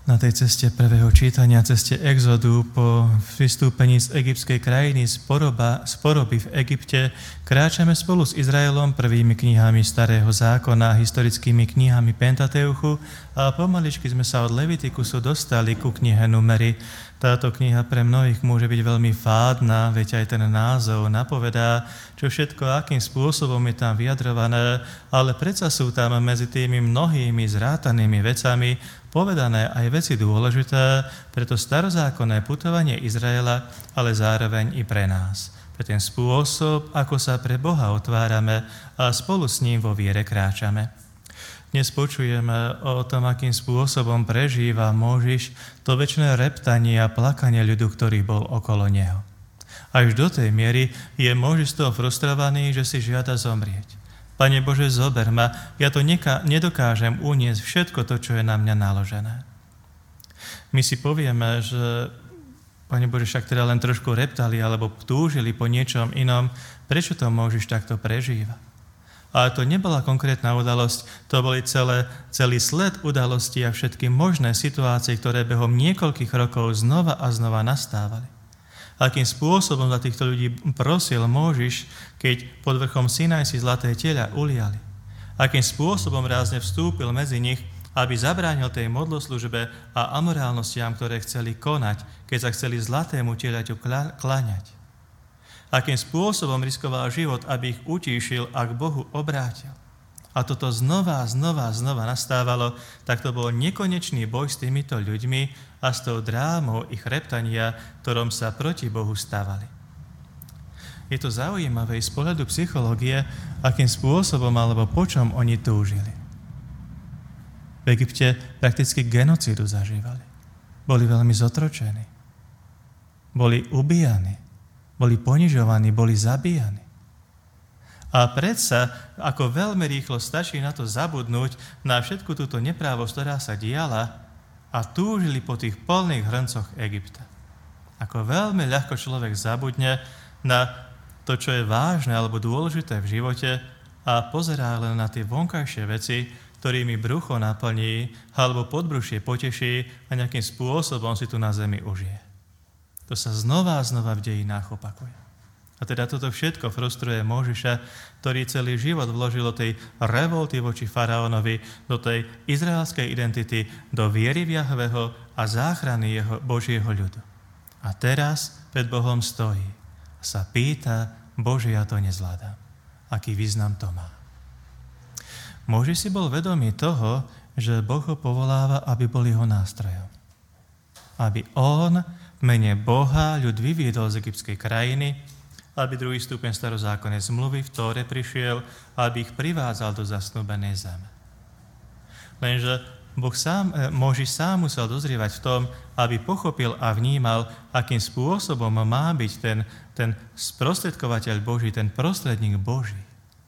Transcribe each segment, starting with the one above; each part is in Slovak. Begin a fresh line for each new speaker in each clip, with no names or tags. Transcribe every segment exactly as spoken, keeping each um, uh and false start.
Na tej ceste prvého čítania, ceste Exodu, po vystúpení z egyptskej krajiny, z, poroba, z poroby v Egypte, kráčame spolu s Izraelom prvými knihami Starého zákona, historickými knihami Pentateuchu a pomaličky sme sa od Levitikusu dostali ku knihe Númery. Táto kniha pre mnohých môže byť veľmi fádna, veď aj ten názov napovedá, čo všetko, akým spôsobom je tam vyjadrované, ale predsa sú tam medzi tými mnohými zrátanými vecami povedané aj veci dôležité pre to starozákonné putovanie Izraela, ale zároveň i pre nás. Pre ten spôsob, ako sa pre Boha otvárame a spolu s ním vo viere kráčame. Dnes počujeme o tom, akým spôsobom prežíva Mojžiš to večné reptanie a plakanie ľudu, ktorý bol okolo neho. Až do tej miery je Mojžiš z toho frustrovaný, že si žiada zomrieť. Pane Bože, zober ma, ja to neka- nedokážem uniesť všetko to, čo je na mňa naložené. My si povieme, že Pane Bože, však teda len trošku reptali alebo túžili po niečom inom, prečo to Mojžiš takto prežíva? Ale to nebola konkrétna udalosť, to boli celé, celý sled udalostí a všetky možné situácie, ktoré behom niekoľkých rokov znova a znova nastávali. Akým spôsobom za týchto ľudí prosil Mojžiš, keď pod vrchom Sinaj si zlaté teľa uliali. Akým spôsobom rázne vstúpil medzi nich, aby zabránil tej modloslužbe a amorálnostiam, ktoré chceli konať, keď sa chceli zlatému telaťu kláňať. Akým spôsobom riskoval život, aby ich utíšil a k Bohu obrátil. A toto znova, znova, znova nastávalo, tak to bol nekonečný boj s týmito ľuďmi a s tou drámou ich reptania, ktorom sa proti Bohu stávali. Je to zaujímavé z pohľadu psychológie, akým spôsobom alebo po čom oni túžili. V Egypte prakticky genocídu zažívali. Boli veľmi zotročení. Boli ubíjani. Boli ponižovaní, boli zabíjani. A predsa, ako veľmi rýchlo stačí na to zabudnúť na všetku túto neprávosť, ktorá sa diala a túžili po tých plných hrncoch Egypta. Ako veľmi ľahko človek zabudne na to, čo je vážne alebo dôležité v živote a pozerá len na tie vonkajšie veci, ktorými brucho naplní alebo podbrušie poteší a nejakým spôsobom si tu na zemi užije. To sa znova a znova v dejinách opakuje. A teda toto všetko frustruje Mojžiša, ktorý celý život vložil do tej revolty voči faraónovi, do tej izraelskej identity, do viery v Jahveho a záchrany jeho Božieho ľudu. A teraz pred Bohom stojí a sa pýta, Bože, ja to nezvládam. Aký význam to má? Mojžiš si bol vedomý toho, že Boh ho povoláva, aby bol jeho nástrojom. Aby on v mene Boha ľud vyviedol z egyptskej krajiny, aby druhý stupeň starozákonnej zmluvy v Tóre prišiel, aby ich privádzal do zasnúbenej zeme. Lenže Boh sám, Mojžiš sám musel dozrievať v tom, aby pochopil a vnímal, akým spôsobom má byť ten, ten sprostredkovateľ Boží, ten prostredník Boží.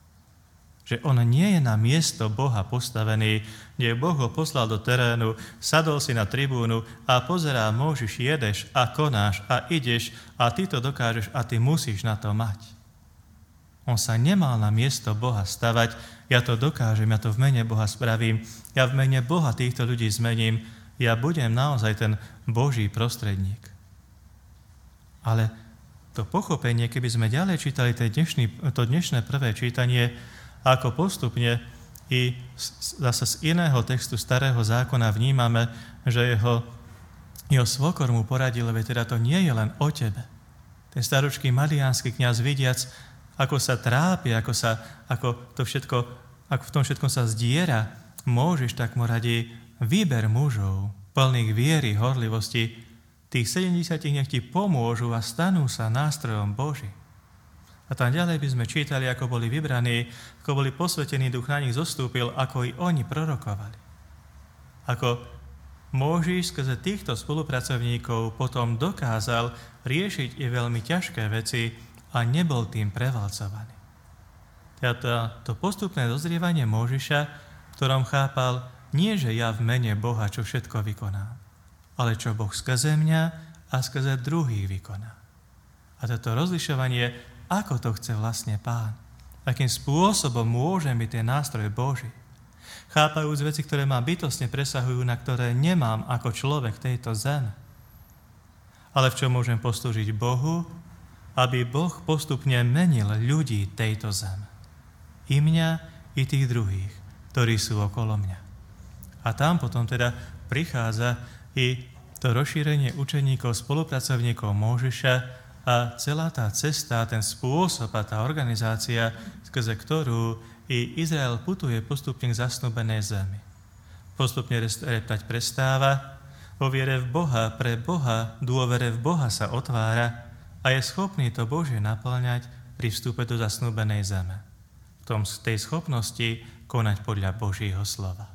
Že on nie je na miesto Boha postavený, kde Boh ho poslal do terénu, sadol si na tribúnu a pozerá, Mojžiš, jedeš a konáš a ideš a ty to dokážeš a ty musíš na to mať. On sa nemal na miesto Boha stavať, ja to dokážem, ja to v mene Boha spravím, ja v mene Boha týchto ľudí zmením, ja budem naozaj ten Boží prostredník. Ale to pochopenie, keby sme ďalej čítali dnešný, to dnešné prvé čítanie, ako postupne i zase z iného textu Starého zákona vnímame, že jeho, jeho svokor mu poradil, veď teda to nie je len o tebe. Ten staročký madiánsky kňaz vidiac, ako sa trápi, ako, sa, ako, to všetko, ako v tom všetkom sa zdiera, Mojžiš, tak mu radí, vyber mužov, plných viery, horlivosti, tých sedemdesiat nech ti pomôžu a stanú sa nástrojom Boží. A tam ďalej by sme čítali, ako boli vybraní, ako boli posvetení, duch na nich zostúpil, ako i oni prorokovali. Ako Mojžiš skrze týchto spolupracovníkov potom dokázal riešiť i veľmi ťažké veci a nebol tým prevalcovaný. Teda to postupné dozrievanie Mojžiša, v ktorom chápal, nie že ja v mene Boha, čo všetko vykonám, ale čo Boh skrze mňa a skrze druhých vykoná. A toto rozlišovanie, ako to chce vlastne Pán. Akým spôsobom môže byť ten nástroj Boží. Chápajúc veci, ktoré ma bytostne presahujú, na ktoré nemám ako človek tejto zeme. Ale v čom môžem poslúžiť Bohu, aby Boh postupne menil ľudí tejto zeme. I mňa, i tých druhých, ktorí sú okolo mňa. A tam potom teda prichádza i to rozšírenie učeníkov, spolupracovníkov Mojžiša a celá tá cesta, ten spôsob a tá organizácia, skrze ktorú i Izrael putuje postupne k zasnúbenej zemi. Postupne reptať prestáva, vo viere v Boha, pre Boha, dôvere v Boha sa otvára a je schopný to Božie naplňať pri vstupe do zasnúbenej zeme. V tom, tej schopnosti konať podľa Božieho slova.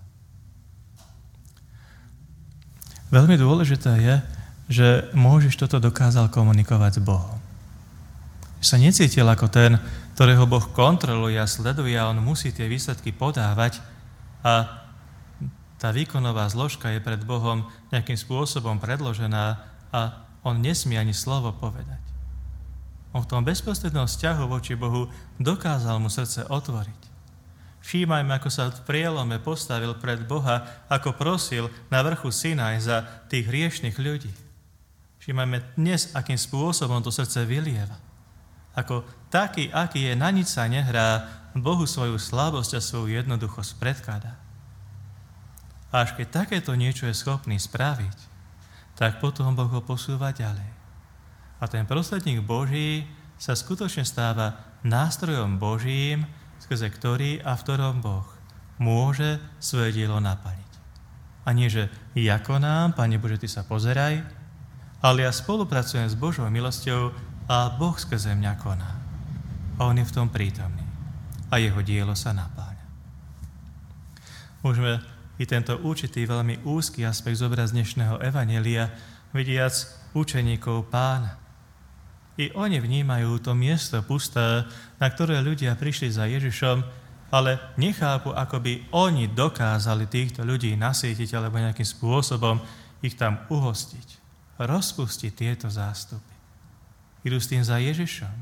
Veľmi dôležité je, že Mojžiš toto dokázal komunikovať s Bohom. Že sa necítil ako ten, ktorého Boh kontroluje a sleduje a on musí tie výsledky podávať a tá výkonová zložka je pred Bohom nejakým spôsobom predložená a on nesmie ani slovo povedať. On v tom bezprostrednom vzťahu voči Bohu dokázal mu srdce otvoriť. Všímajme, ako sa v prielome postavil pred Boha, ako prosil na vrchu Sinaj za tých hriešnych ľudí. Všímajme dnes, akým spôsobom to srdce vylieva. Ako taký, aký je, na nič sa nehrá, Bohu svoju slabosť a svoju jednoduchosť predkladá. A až keď takéto niečo je schopný spraviť, tak potom Boh ho posúva ďalej. A ten prostredník Boží sa skutočne stáva nástrojom Božím, skrze ktorý a v ktorom Boh môže svoje dielo naplniť. A nie, že ja konám, Pane Bože, Ty sa pozeraj, ale ja spolupracujem s Božou milosťou a Boh skrze mňa koná. A on je v tom prítomný. A jeho dielo sa napáľa. Môžeme i tento určitý veľmi úzky aspekt zobrať z dnešného evanjelia, vidiac učeníkov Pána. I oni vnímajú to miesto pusté, na ktoré ľudia prišli za Ježišom, ale nechápu, ako by oni dokázali týchto ľudí nasýtiť alebo nejakým spôsobom ich tam uhostiť, rozpustiť tieto zástupy. Idú s tým za Ježišom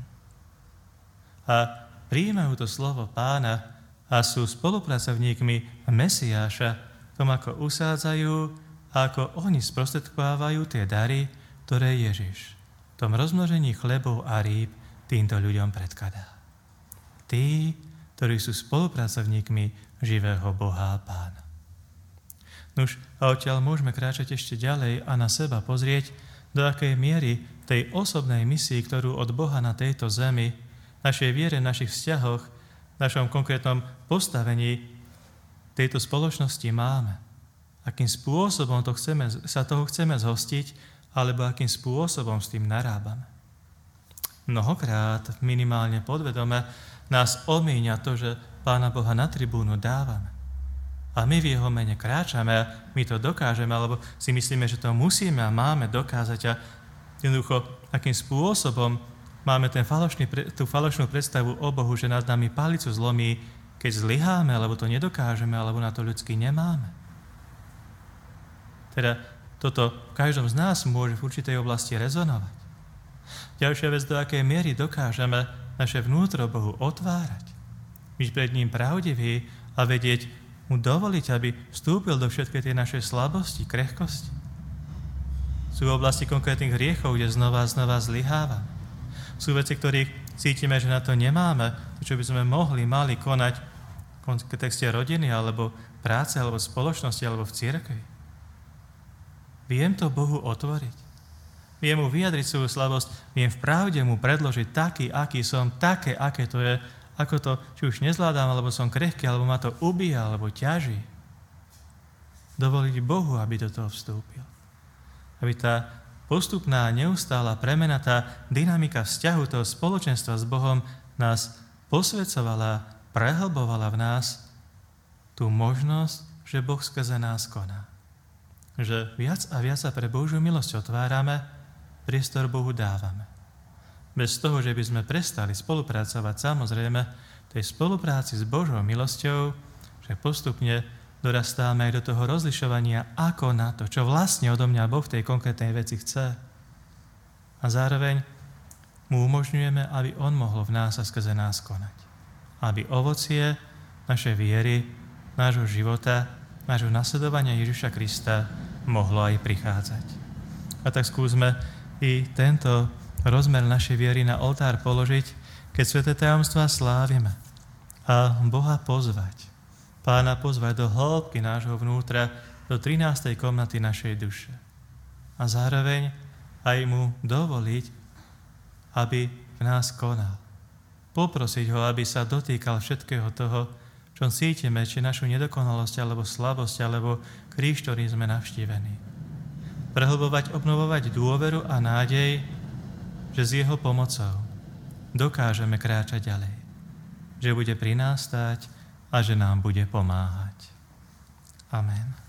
a prijímajú to slovo Pána a sú spolupracovníkmi Mesiáša v tom, ako usádzajú a ako oni sprostredkovávajú tie dary, ktoré Ježiš v tom rozmnožení chlebov a rýb týmto ľuďom predkladá. Tí, ktorí sú spolupracovníkmi živého Boha a Pána. Nuž, a odtiaľ môžeme kráčať ešte ďalej a na seba pozrieť, do akej miery tej osobnej misii, ktorú od Boha na tejto zemi, našej viere, našich vzťahoch, našom konkrétnom postavení tejto spoločnosti máme. Akým spôsobom to chceme, sa toho chceme zhostiť, alebo akým spôsobom s tým narábame. Mnohokrát, minimálne podvedome, nás omíňa to, že Pána Boha na tribúnu dávame. A my v jeho mene kráčame a my to dokážeme, alebo si myslíme, že to musíme a máme dokázať a jednoducho, akým spôsobom máme ten falošný, tú falošnú predstavu o Bohu, že nad nami palicu zlomí, keď zlyháme, alebo to nedokážeme, alebo na to ľudsky nemáme. Teda toto v každom z nás môže v určitej oblasti rezonovať. Ďalšia vec, do akej miery dokážeme naše vnútro Bohu otvárať, byť pred ním pravdivý a vedieť mu dovoliť, aby vstúpil do všetkej tej našej slabosti, krehkosti. Sú oblasti konkrétnych hriechov, kde znova a znova zlyhávame. Sú veci, ktorých cítime, že na to nemáme, to, čo by sme mohli, mali konať v kontexte rodiny, alebo práce, alebo spoločnosti, alebo v cirkvi. Viem to Bohu otvoriť. Viem mu vyjadriť svoju slabosť, viem v pravde mu predložiť taký, aký som, také, aké to je, ako to, či už nezvládam, alebo som krehký, alebo ma to ubíja, alebo ťaží. Dovoliť Bohu, aby do toho vstúpil. Aby tá postupná, neustála premena, tá dynamika vzťahu toho spoločenstva s Bohom nás posvedcovala, prehlbovala v nás tú možnosť, že Boh skrze nás koná. Že viac a viac sa pre Božiu milosť otvárame, priestor Bohu dávame. Bez toho, že by sme prestali spolupracovať, samozrejme, tej spolupráci s Božou milosťou, že postupne dorastáme aj do toho rozlišovania, ako na to, čo vlastne odo mňa Boh v tej konkrétnej veci chce. A zároveň mu umožňujeme, aby on mohol v nás a skrze nás konať. Aby ovocie našej viery, nášho života, nášho nasledovania Ježiša Krista mohlo aj prichádzať. A tak skúsme i tento rozmer našej viery na oltár položiť, keď sväté tajomstvá slávime, a Boha pozvať. Pána pozvať do hĺbky nášho vnútra, do trinástej komnaty našej duše. A zároveň aj mu dovoliť, aby v nás konal. Poprosiť ho, aby sa dotýkal všetkého toho, čo cítime, či našu nedokonalosť, alebo slabosť, alebo kríž, ktorý sme navštívení. Prehlbovať, obnovovať dôveru a nádej, že s jeho pomocou dokážeme kráčať ďalej. Že bude pri nás stáť a že nám bude pomáhať. Amen.